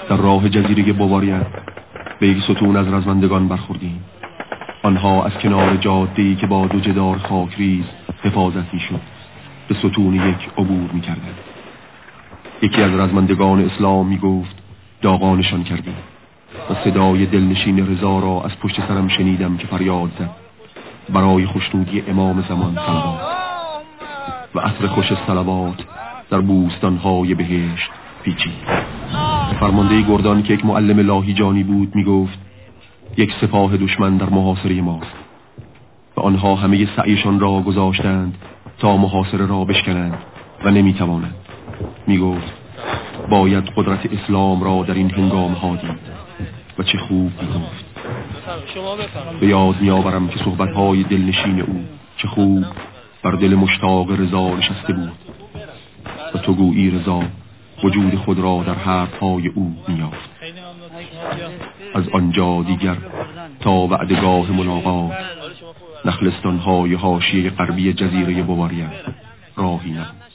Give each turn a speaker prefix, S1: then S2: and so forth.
S1: در راه جزیره بواریا به یک ستون از رزمندگان برخوردیم. آنها از کنار جاده‌ای که با 2 جدار خاکریز حفاظت می‌شد به ستون یک عبور می‌کردند. یکی از رزمندگان اسلام می‌گفت داغانشان کردیم و صدای دلنشین رضا را از پشت سرم شنیدم که فریاد زد برای خوشنودی امام زمان صلوات. و عطر خوش صلوات در بوستان‌های بهشت پیچید. فرمانده گردان که یک معلم لاهیجانی بود میگفت یک سپاه دشمن در محاصره ماست و آنها همه سعیشان را گذاشتند تا محاصره را بشکنند و نمیتوانند. میگفت باید قدرت اسلام را در این هنگام ها دید. و چه خوب میگفت. به یاد میآورم که صحبت‌های دلنشین او چه خوب بر دل مشتاق رضا نشسته بود و تو گویی رضا وجود خود را در حرفهای او میافت. از آنجا دیگر تا وعدگاه ملاقات نخلستان‌های حاشیه غربی جزیره بواریا راهی نبود.